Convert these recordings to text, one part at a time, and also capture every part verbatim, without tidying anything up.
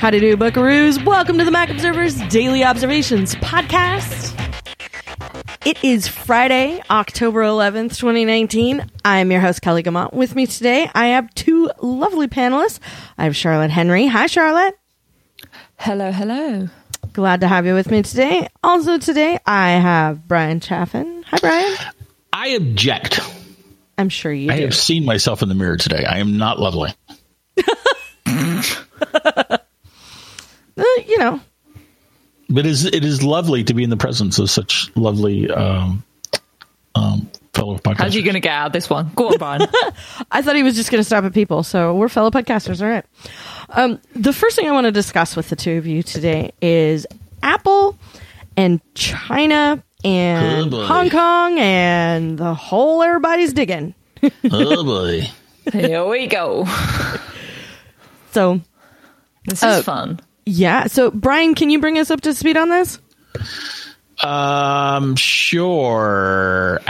Howdy do, buckaroos. Welcome to the Mac Observer's Daily Observations podcast. It is Friday, October eleventh, twenty nineteen. I'm your host, Kelly Gamont. With me today, I have two lovely panelists. I have Charlotte Henry. Hi, Charlotte. Hello, hello. Glad to have you with me today. Also today, I have Brian Chaffin. Hi, Brian. I object. I'm sure you I do. have seen myself in the mirror today. I am not lovely. uh, you know. But it is, it is lovely to be in the presence of such lovely um, um, fellow podcasters. How's you going to get out of this one? Go on, Brian. I thought he was just going to stop at people, so we're fellow podcasters, all right. Um, the first thing I want to discuss with the two of you today is Apple and China and oh Hong Kong and the whole everybody's digging. Oh, boy. Here we go. So, This is uh, fun. yeah. So, Brian, can you bring us up to speed on this? Um, sure.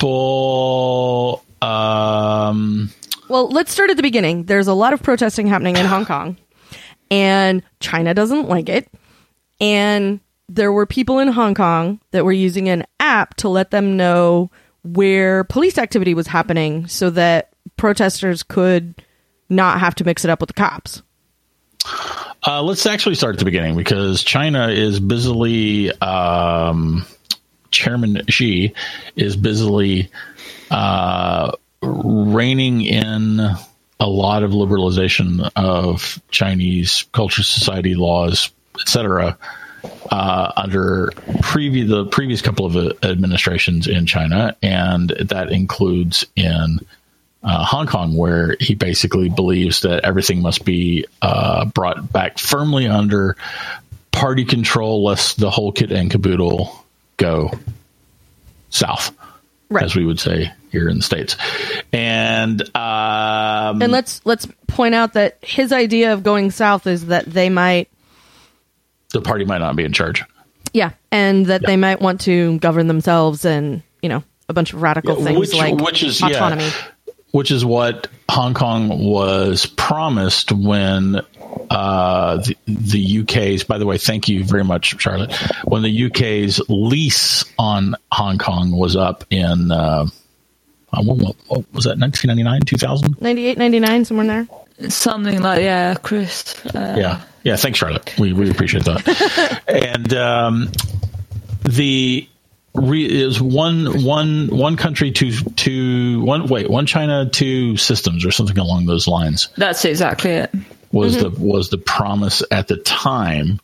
Apple. Um, Well, let's start at the beginning. There's a lot of protesting happening in Hong Kong, and China doesn't like it. And there were people in Hong Kong that were using an app to let them know where police activity was happening so that protesters could not have to mix it up with the cops. uh, let's actually start at the beginning because China is busily, um, Chairman Xi is busily, uh, reining in a lot of liberalization of Chinese culture, society, laws, et cetera, uh, under previ- the previous couple of uh, administrations in China. And that includes in uh, Hong Kong, where he basically believes that everything must be uh, brought back firmly under party control, lest the whole kit and caboodle go south. Right. As we would say here in the States. And um, and let's let's point out that his idea of going south is that they might the party might not be in charge. Yeah, and that yeah. they might want to govern themselves and, you know, a bunch of radical yeah, things which, like which is, autonomy. Yeah, which is what Hong Kong was promised when uh, the, the U K's, by the way, thank you very much, Charlotte, when the U K's lease on Hong Kong was up in, uh, what, what was that, nineteen ninety-nine, two thousand? ninety-eight, ninety-nine, somewhere in there. Something like, yeah, Chris. Uh, yeah. Yeah. Thanks, Charlotte. We, we appreciate that. And um, the... Re, is one one one country, two two one wait one China, two systems, or something along those lines. That's exactly it. Was mm-hmm. the was the promise at the time,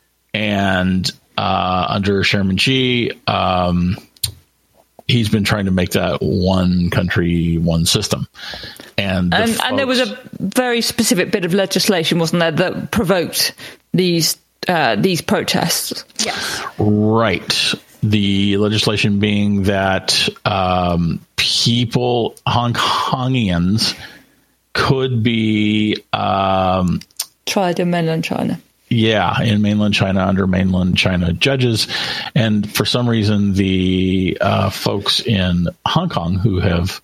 and uh, under Chairman Xi, um, he's been trying to make that one country, one system, and the And, folks, and there was a very specific bit of legislation, wasn't there, that provoked these uh, these protests? Yes, right. The legislation being that um, people, Hong Kongians, could be um, tried in mainland China. Yeah, in mainland China under mainland China judges. And for some reason, the uh, folks in Hong Kong who have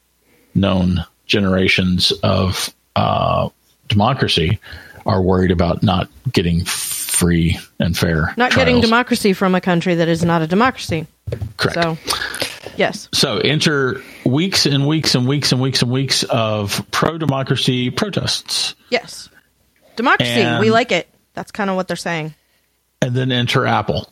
known generations of uh, democracy are worried about not getting free and fair not trials. getting democracy from a country that is not a democracy. Correct. So, yes. So enter weeks and weeks and weeks and weeks and weeks of pro-democracy protests. Yes. Democracy. And, we like it. That's kind of what they're saying. And then enter Apple,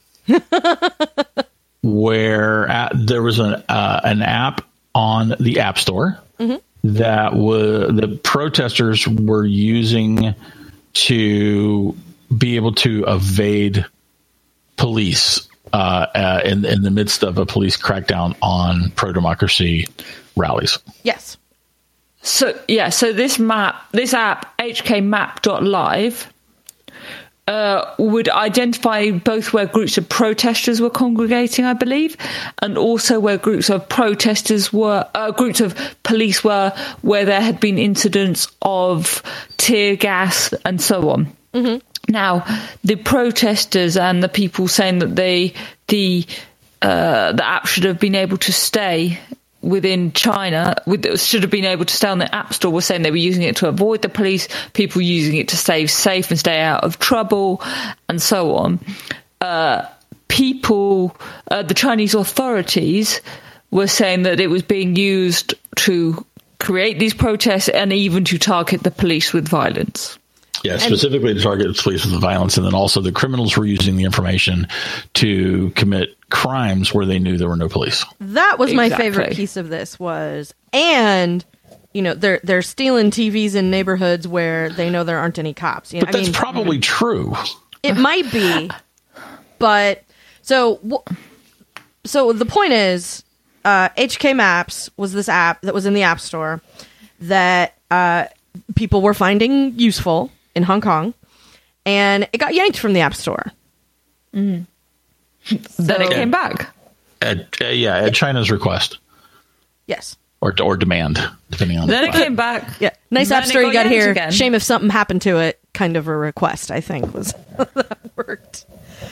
where at, there was an uh, an app on the App Store mm-hmm. that was, the protesters were using to be able to evade police uh, uh, in, in the midst of a police crackdown on pro-democracy rallies. Yes. So, yeah, so this map, this app, H K map dot live, uh, would identify both where groups of protesters were congregating, I believe, and also where groups of protesters were, uh, groups of police were, where there had been incidents of tear gas and so on. Mm-hmm. Now, the protesters and the people saying that they, the uh, the app should have been able to stay within China with, should have been able to stay on the App Store were saying they were using it to avoid the police, people using it to stay safe and stay out of trouble, and so on. Uh, people, uh, the Chinese authorities were saying that it was being used to create these protests and even to target the police with violence. Yeah, specifically to target the police with violence, and then also the criminals were using the information to commit crimes where they knew there were no police. That was my Exactly. favorite piece of this was, and you know, they're they're stealing T Vs in neighborhoods where they know there aren't any cops. You know, But that's I mean, probably true. it might be, but so wh- so the point is, uh, H K Maps was this app that was in the App Store that uh, people were finding useful in Hong Kong, and it got yanked from the App Store. Mm. Then it came back. At, uh, yeah, at China's request Yes. or or demand, depending on. Then the it came back. Yeah. Nice Then App it Store got you got yanked here. again. Shame if something happened to it. Kind of a request, I think, was that worked.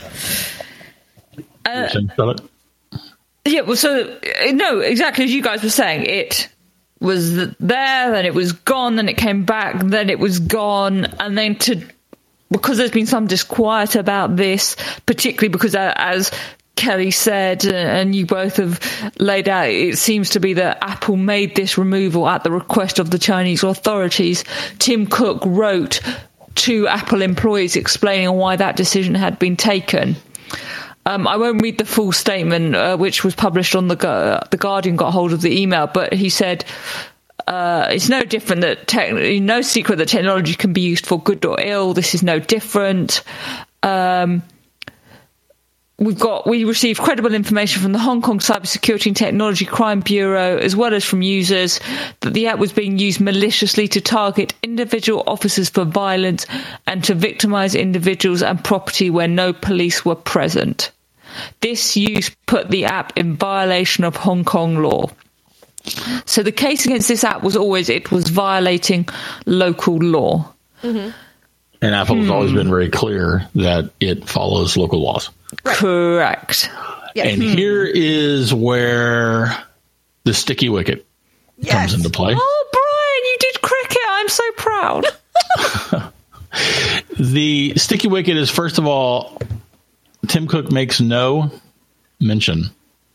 You're saying, Charlotte? Yeah, well, so, uh, no, exactly as you guys were saying, it was there, then it was gone, then it came back, then it was gone, and then to, because there's been some disquiet about this, particularly because, uh, as Kelly said, uh, and you both have laid out, it seems to be that Apple made this removal at the request of the Chinese authorities. Tim Cook wrote to Apple employees explaining why that decision had been taken. Um, I won't read the full statement, uh, which was published on the uh, the Guardian. Got hold of the email, but he said uh, it's no different that te- no secret that technology can be used for good or ill. This is no different. Um, we've got we received credible information from the Hong Kong Cybersecurity and Technology Crime Bureau, as well as from users, that the app was being used maliciously to target individual officers for violence and to victimize individuals and property where no police were present. This use put the app in violation of Hong Kong law. So the case against this app was always it was violating local law. Mm-hmm. And Apple has Hmm. always been very clear that it follows local laws. Right. Correct. Yeah. And Hmm. here is where the sticky wicket Yes. comes into play. Oh, Brian, you did cricket. I'm so proud. The sticky wicket is, first of all, Tim Cook makes no mention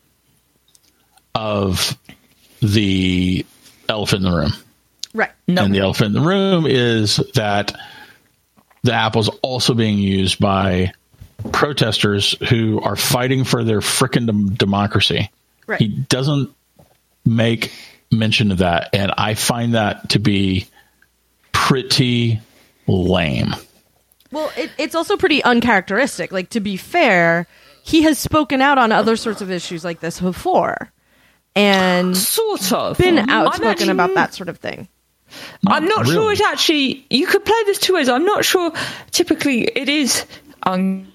of the elephant in the room. Right. No. And the elephant in the room is that the app was also being used by protesters who are fighting for their frickin' dem- democracy. Right. He doesn't make mention of that, and I find that to be pretty lame. Well, it, it's also pretty uncharacteristic. Like, to be fair, he has spoken out on other sorts of issues like this before, and Sort of. been I'm outspoken actually- about that sort of thing. I'm not Really? sure it actually. You could play this two ways. I'm not sure. Typically, it is. Um,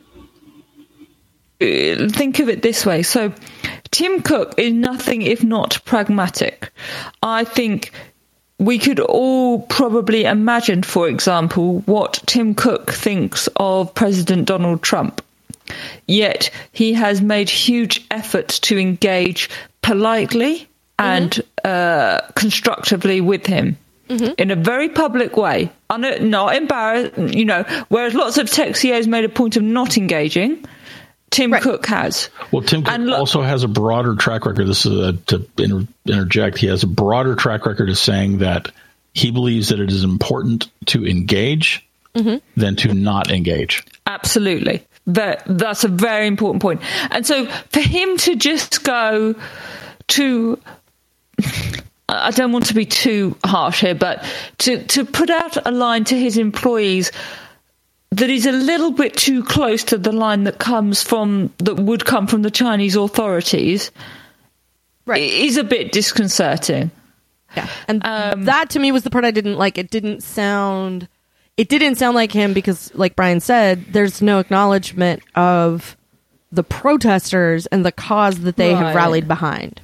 think of it this way. So, Tim Cook is nothing if not pragmatic. I think we could all probably imagine, for example, what Tim Cook thinks of President Donald Trump. Yet he has made huge efforts to engage politely and mm-hmm. uh, constructively with him. Mm-hmm. In a very public way, not embarrassed, you know, whereas lots of tech C E Os made a point of not engaging, Tim right. Cook has. Well, Tim Cook lo- also has a broader track record. This is a, to inter- interject. He has a broader track record of saying that he believes that it is important to engage mm-hmm. than to not engage. Absolutely. That, that's a very important point. And so for him to just go to... I don't want to be too harsh here, but to, to put out a line to his employees that is a little bit too close to the line that comes from that would come from the Chinese authorities, right, is a bit disconcerting. Yeah, and um, that to me was the part I didn't like. It didn't sound, it didn't sound like him because, like Brian said, there's no acknowledgement of the protesters and the cause that they right. have rallied behind.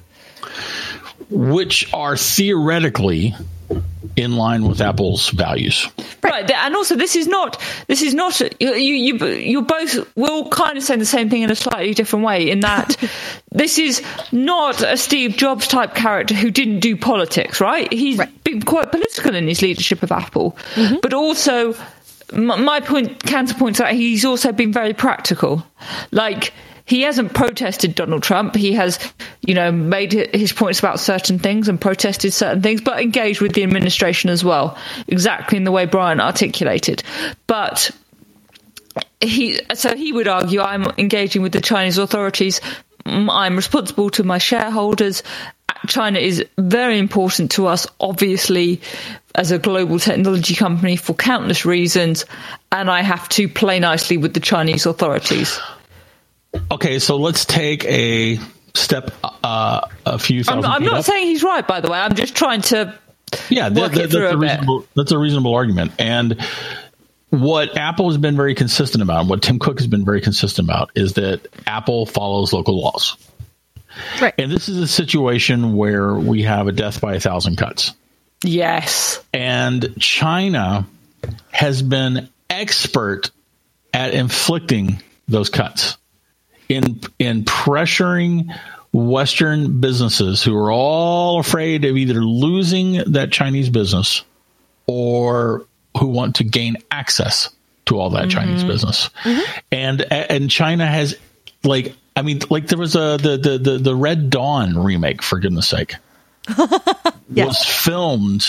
Which are theoretically in line with Apple's values. Right. right. And also, this is not, this is not, you, you, you're both, we're all kind of saying the same thing in a slightly different way, in that this is not a Steve Jobs type character who didn't do politics, right? He's right. been quite political in his leadership of Apple, mm-hmm. but also, my point, counterpoint to that, he's also been very practical. Like, he hasn't protested Donald Trump. He has, you know, made his points about certain things and protested certain things, but engaged with the administration as well, exactly in the way Brian articulated. But he, so he would argue, I'm engaging with the Chinese authorities. I'm responsible to my shareholders. China is very important to us, obviously, as a global technology company for countless reasons, and I have to play nicely with the Chinese authorities. Okay, so let's take a step uh, a few thousand I'm, I'm not up. saying he's right, by the way. I'm just trying to yeah, work that, it through that's, a a reasonable, that's a reasonable argument. And what Apple has been very consistent about, and what Tim Cook has been very consistent about, is that Apple follows local laws. Right. And this is a situation where we have a death by a thousand cuts. Yes. And China has been expert at inflicting those cuts. In in pressuring Western businesses who are all afraid of either losing that Chinese business or who want to gain access to all that mm-hmm. Chinese business. Mm-hmm. And and China has, like, I mean, like there was a the the the, the Red Dawn remake, for goodness sake, yeah. was filmed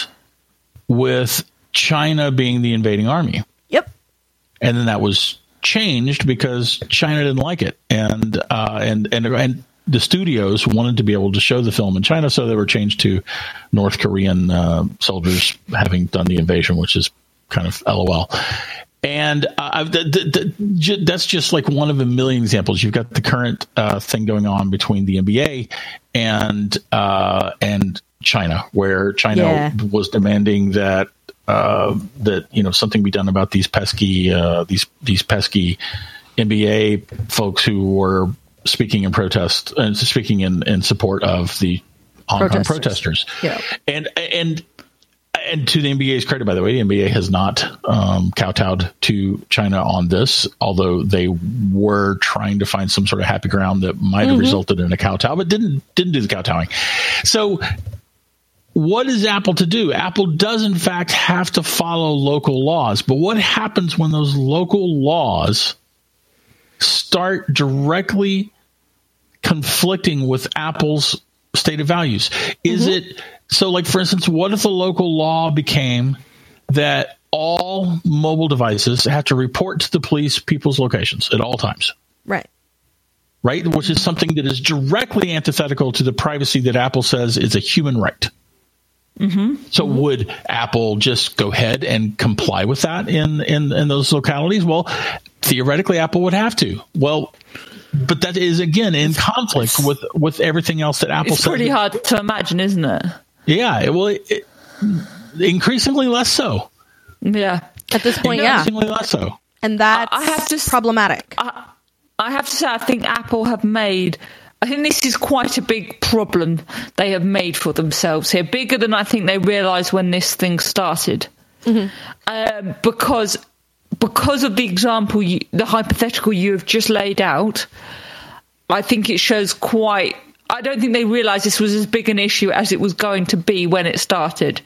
with China being the invading army. Yep. And then that was changed because China didn't like it, and uh, and and and the studios wanted to be able to show the film in China, so they were changed to North Korean uh, soldiers having done the invasion, which is kind of LOL. And uh, the, the, the, that's just like one of a million examples. You've got the current uh, thing going on between the N B A and uh, and China, where China yeah. was demanding that. Uh, that you know something be done about these pesky uh, these these pesky N B A folks who were speaking in protest and uh, speaking in, in support of the Hong Kong protesters. Yeah. And and and to the N B A's credit, by the way, the N B A has not um, kowtowed to China on this, although they were trying to find some sort of happy ground that might have mm-hmm. resulted in a kowtow, but didn't didn't do the kowtowing. So. What is Apple to do? Apple does, in fact, have to follow local laws. But what happens when those local laws start directly conflicting with Apple's stated values? Is mm-hmm. it so, like, for instance, what if the local law became that all mobile devices have to report to the police people's locations at all times? Right. Right? Which is something that is directly antithetical to the privacy that Apple says is a human right. Mm-hmm. So mm-hmm. would Apple just go ahead and comply with that in, in, in those localities? Well, theoretically, Apple would have to. Well, but that is, again, in conflict with, with everything else that Apple it's says. It's pretty hard to imagine, isn't it? Yeah. Well, it, it, increasingly less so. Yeah. At this point, increasingly yeah. less so. And that's I have to, problematic. I, I have to say, I think Apple have made... I think this is quite a big problem they have made for themselves here, bigger than I think they realised when this thing started. Mm-hmm. Um, because because of the example, you, the hypothetical you have just laid out, I think it shows quite... I don't think they realised this was as big an issue as it was going to be when it started.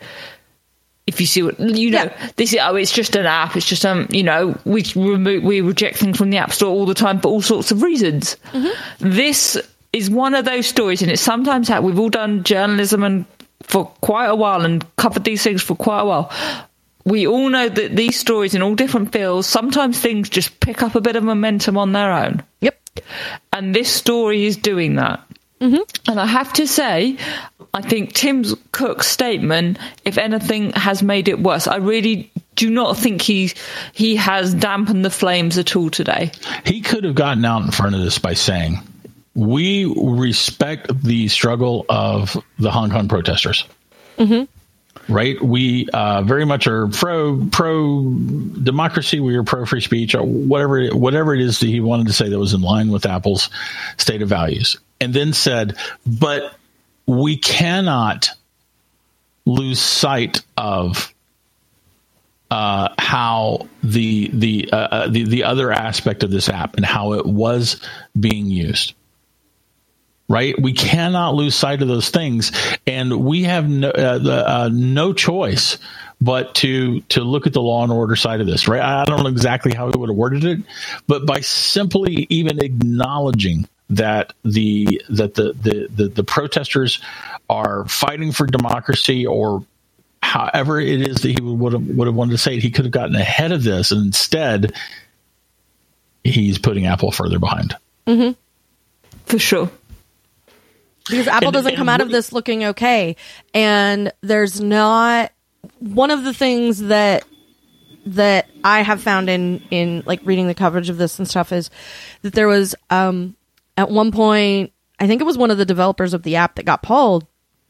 If you see what you know, yeah. this is oh, it's just an app. It's just um, you know, we remove we reject things from the App Store all the time for all sorts of reasons. Mm-hmm. This is one of those stories, and it's sometimes how we've all done journalism and for quite a while and covered these things for quite a while. We all know that these stories in all different fields, sometimes things just pick up a bit of momentum on their own. Yep, and this story is doing that. Mm-hmm. And I have to say, I think Tim Cook's statement, if anything, has made it worse. I really do not think he he has dampened the flames at all today. He could have gotten out in front of this by saying, we respect the struggle of the Hong Kong protesters. Mm-hmm. Right? We uh, very much are pro pro democracy. We are pro free speech, or whatever whatever it is that he wanted to say that was in line with Apple's stated values. And then said, but we cannot lose sight of uh, how the the, uh, the the other aspect of this app and how it was being used. Right, we cannot lose sight of those things, and we have no uh, the, uh, no choice but to to look at the law and order side of this. Right, I don't know exactly how he would have worded it, but by simply even acknowledging that the that the the the, the protesters are fighting for democracy, or however it is that he would have would have wanted to say it, he could have gotten ahead of this, and instead he's putting Apple further behind. Mm-hmm. For sure. Because Apple And- doesn't and come out of we- this looking okay. And there's not one of the things that that I have found in, in like reading the coverage of this and stuff is that there was um, at one point, I think it was one of the developers of the app that got pulled,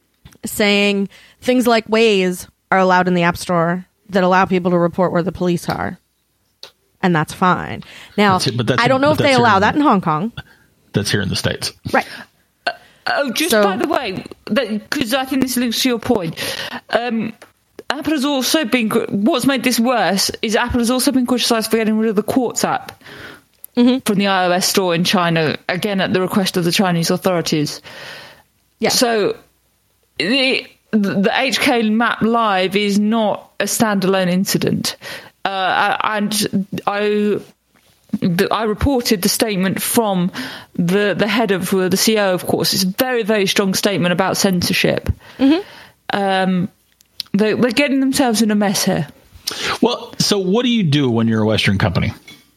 saying things like Waze are allowed in the App Store that allow people to report where the police are. And that's fine. Now, That's it, but that's I don't in- know but if they that's allow here in- that in Hong Kong. That's here in the States. Right. Oh, just So- by the way, because I think this links to your point. Um, Apple has also been. What's made this worse is Apple has also been criticised for getting rid of the Quartz app Mm-hmm. from the iOS store in China, again at the request of the Chinese authorities. Yeah. So the the H K Map Live is not a standalone incident, uh, and I. I reported the statement from the the head of the C E O, of course. It's a very, very strong statement about censorship. Mm-hmm. Um, they, they're getting themselves in a mess here. Well, so what do you do when you're a Western company?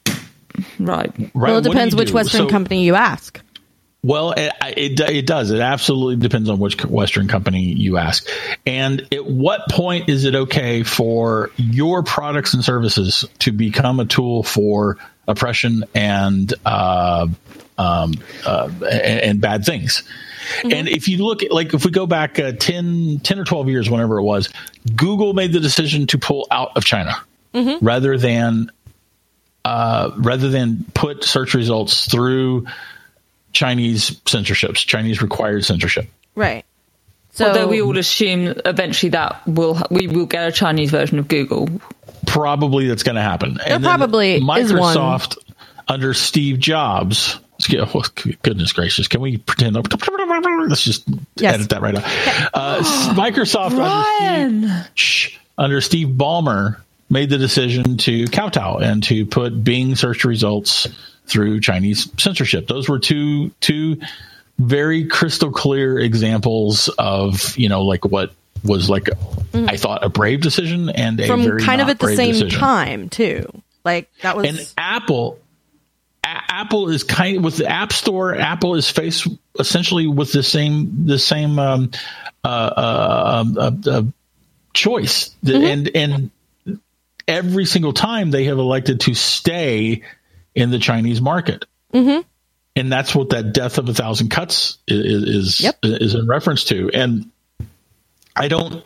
Right. Right? Well, it What do depends you which do? Western So- company you ask. Well, it, it it does. It absolutely depends on which Western company you ask. And at what point is it okay for your products and services to become a tool for oppression and uh, um, uh, and, and bad things? Mm-hmm. And if you look at, like, if we go back uh, ten, ten or twelve years, whenever it was, Google made the decision to pull out of China mm-hmm. rather than uh, rather than put search results through Chinese censorships, Chinese required censorship. Right. So Although we all assume eventually that will we will get a Chinese version of Google. Probably that's going to happen. There And then probably is one. Microsoft under Steve Jobs. Oh, goodness gracious! Can we pretend? Let's just Yes. edit that right out. Uh, Microsoft Ryan! under Steve, shh, under Steve Ballmer made the decision to kowtow and to put Bing search results through Chinese censorship. Those were two two very crystal clear examples of, you know, like what was like, mm. I thought, a brave decision and a from very kind of not at the brave same decision. time too. Like that was And Apple, a- Apple is kind of with the App Store. Apple is faced essentially with the same the same um, uh, uh, uh, uh, choice, mm-hmm. and and every single time they have elected to stay in the Chinese market. Mm-hmm. And that's what that death of a thousand cuts is is, yep. is in reference to. And I don't,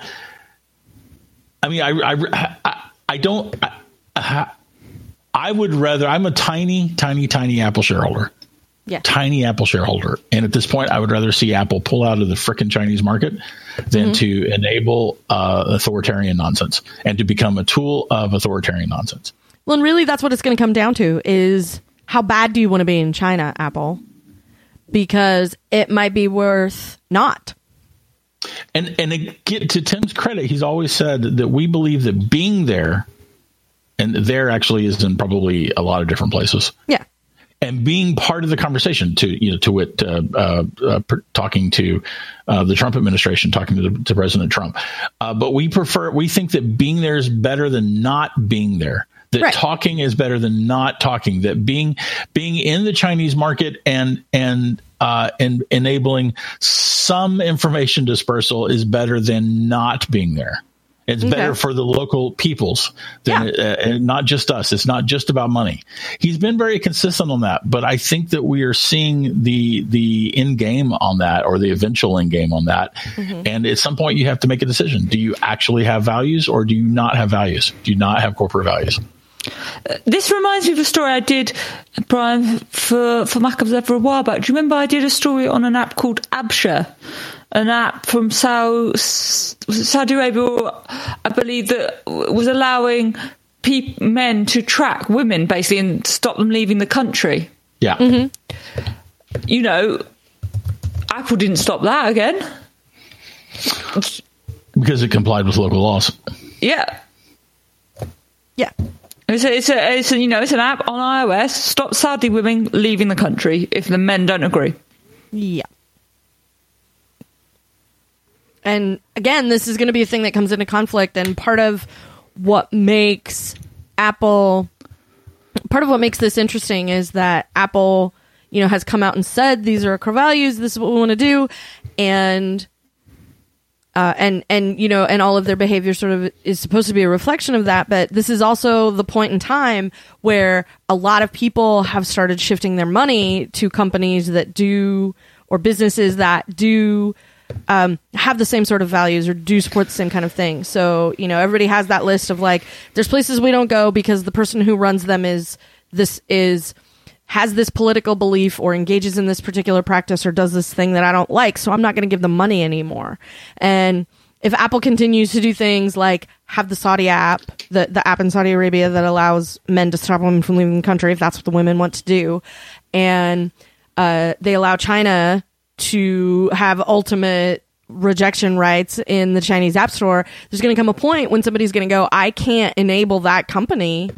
I mean, I, I, I, I don't, I, I would rather, I'm a tiny, tiny, tiny Apple shareholder. Yeah. Tiny Apple shareholder. And at this point, I would rather see Apple pull out of the frickin' Chinese market than mm-hmm. to enable uh, authoritarian nonsense and to become a tool of authoritarian nonsense. Well, and really, that's what it's going to come down to is how bad do you want to be in China, Apple? Because it might be worth not. And and it, get to Tim's credit, he's always said that we believe that being there, and there actually is in probably a lot of different places. Yeah. And being part of the conversation, to you know, to it, uh, uh, uh, talking to uh, the Trump administration, talking to, the, to President Trump. Uh, but we prefer, we think that being there is better than not being there. That right. talking is better than not talking. That being being in the Chinese market and and uh, and enabling some information dispersal is better than not being there. It's okay. better for the local peoples than yeah. uh, and not just us. It's not just about money. He's been very consistent on that, but I think that we are seeing the the end game on that, or the eventual end game on that. Mm-hmm. And at some point, you have to make a decision: do you actually have values, or do you not have values? Do you not have corporate values? Uh, this reminds me of a story I did, Brian, for for Mac Observer a while back. Do you remember I did a story on an app called Abshare? an app from Saudi, Saudi Arabia, I believe, that was allowing pe- men to track women, basically, and stop them leaving the country. Yeah. Mm-hmm. You know, Apple didn't stop that again. Because it complied with local laws. Yeah. Yeah. It's a, it's a, it's a, you know, it's an app on iOS. Stop Saudi women leaving the country if the men don't agree. Yeah. And again, this is going to be a thing that comes into conflict, and part of what makes Apple, part of what makes this interesting is that Apple, you know, has come out and said these are our core values, this is what we want to do, and uh, and and you know, and all of their behavior sort of is supposed to be a reflection of that. But this is also the point in time where a lot of people have started shifting their money to companies that do, or businesses that do. Um, have the same sort of values or do support the same kind of thing. So, you know, everybody has that list of like, there's places we don't go because the person who runs them is this is has this political belief or engages in this particular practice or does this thing that I don't like. So I'm not going to give them money anymore. And if Apple continues to do things like have the Saudi app, the, the app in Saudi Arabia that allows men to stop women from leaving the country, if that's what the women want to do, and uh, they allow China to have ultimate rejection rights in the Chinese App Store, there's going to come a point when somebody's going to go, I can't enable that company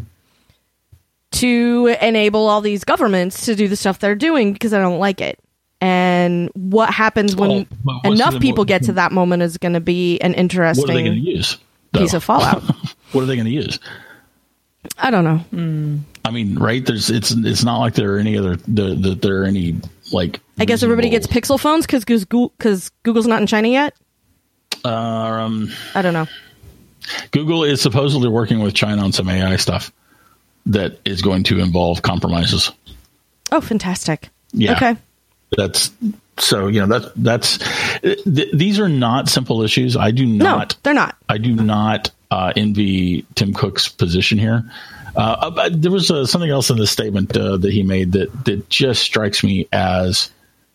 to enable all these governments to do the stuff they're doing because I don't like it. And what happens when well, enough the, people get to that moment is going to be an interesting what are they going to use, piece of fallout. What are they going to use? I don't know. Mm. I mean, right? There's it's it's not like there are any other that there, there are any like. I guess everybody gets Pixel phones because Google because Google's not in China yet. Uh, um, I don't know. Google is supposedly working with China on some A I stuff that is going to involve compromises. Oh, fantastic! Yeah. Okay. That's so you know that that's th- these are not simple issues. I do not. No, they're not. I do not uh, envy Tim Cook's position here. Uh, there was uh, something else in the statement uh, that he made that that just strikes me as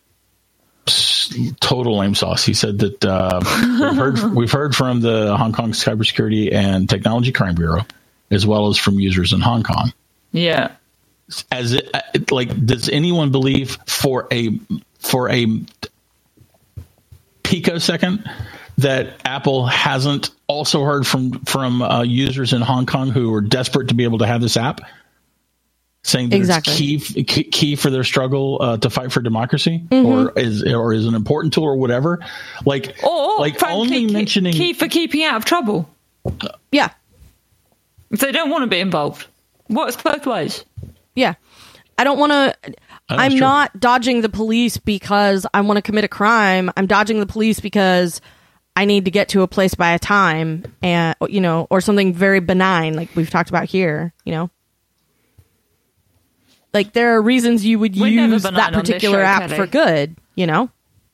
total lame sauce. He said that uh, we've heard we've heard from the Hong Kong Cybersecurity and Technology Crime Bureau, as well as from users in Hong Kong. Yeah. As it, like, does anyone believe for a for a picosecond that Apple hasn't also heard from from uh, users in Hong Kong who are desperate to be able to have this app, saying that exactly. it's key key, key for their struggle uh, to fight for democracy, mm-hmm. or is or is an important tool or whatever. Like, or like frankly, only key, mentioning key for keeping out of trouble. Yeah. If they don't want to be involved, works both ways. Yeah. I don't want to. I'm true. not dodging the police because I want to commit a crime. I'm dodging the police because I need to get to a place by a time, and you know, or something very benign like we've talked about here. You know, like there are reasons you would We're use that particular show, app Kelly. for good. You know.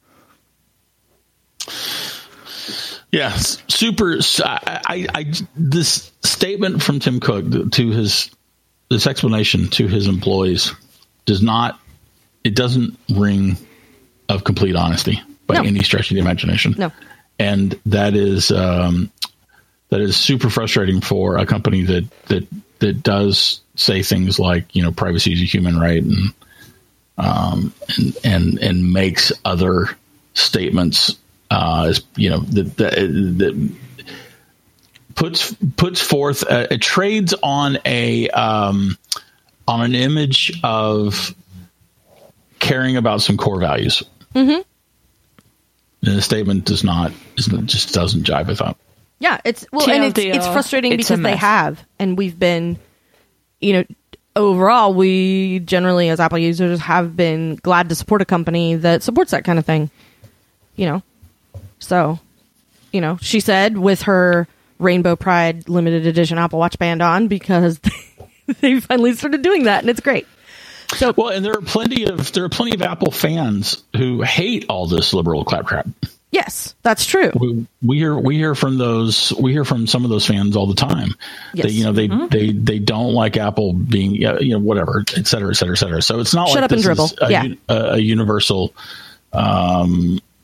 Yeah, super. I, I, I this statement from Tim Cook to his this explanation to his employees does not. It doesn't ring of complete honesty by No. any stretch of the imagination. No. And that is um, that is super frustrating for a company that that that does say things like, you know, privacy is a human right, and um, and and and makes other statements uh, as you know that that, that puts puts forth a, it trades on a um, on an image of caring about some core values. Mm-hmm. And the statement does not, just doesn't jive with that. Yeah, it's well, and it's it's frustrating It's a because they mess. have, and we've been, you know, overall, we generally as Apple users have been glad to support a company that supports that kind of thing. You know, so, you know, she said with her Rainbow Pride limited edition Apple Watch band on because they finally started doing that, and it's great. So, well, and there are plenty of there are plenty of Apple fans who hate all this liberal claptrap. yes, that's true. We, we hear we hear from those we hear from some of those fans all the time. Yes. That, you know, they, Mm-hmm. they they don't like Apple being, you know, whatever, et cetera, et cetera, et cetera. So it's not Shut like up and this dribble. is a, Yeah. a, a universal um,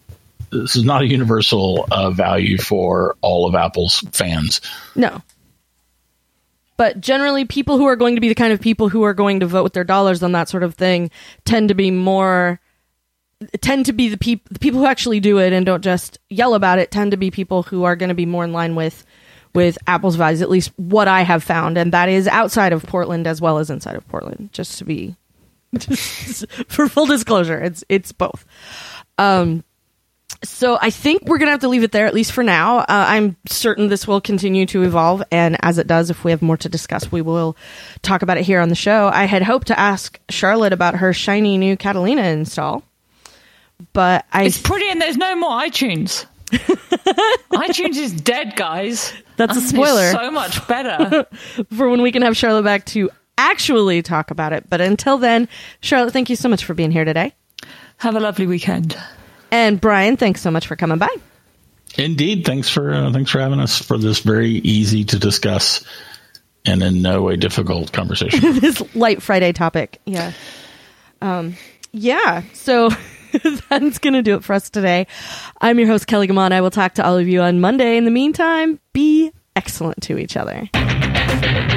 this is not a universal uh, value for all of Apple's fans. No. But generally, people who are going to be the kind of people who are going to vote with their dollars on that sort of thing tend to be more, tend to be the, peop- the people who actually do it and don't just yell about it, tend to be people who are going to be more in line with, with Apple's values, at least what I have found. And that is outside of Portland as well as inside of Portland, just to be, just for full disclosure, it's, it's both. Um, So I think we're going to have to leave it there, at least for now. Uh, I'm certain this will continue to evolve. And as it does, if we have more to discuss, we will talk about it here on the show. I had hoped to ask Charlotte about her shiny new Catalina install. But I... It's pretty and there's no more iTunes. iTunes is dead, guys. That's a spoiler. It's so much better. For when we can have Charlotte back to actually talk about it. But until then, Charlotte, thank you so much for being here today. Have a lovely weekend. And Brian, thanks so much for coming by. Indeed, thanks for uh, thanks for having us for this very easy to discuss and in no way difficult conversation. This light Friday topic, yeah, um, yeah. So that's gonna do it for us today. I'm your host Kelly Gamon. I will talk to all of you on Monday. In the meantime, be excellent to each other.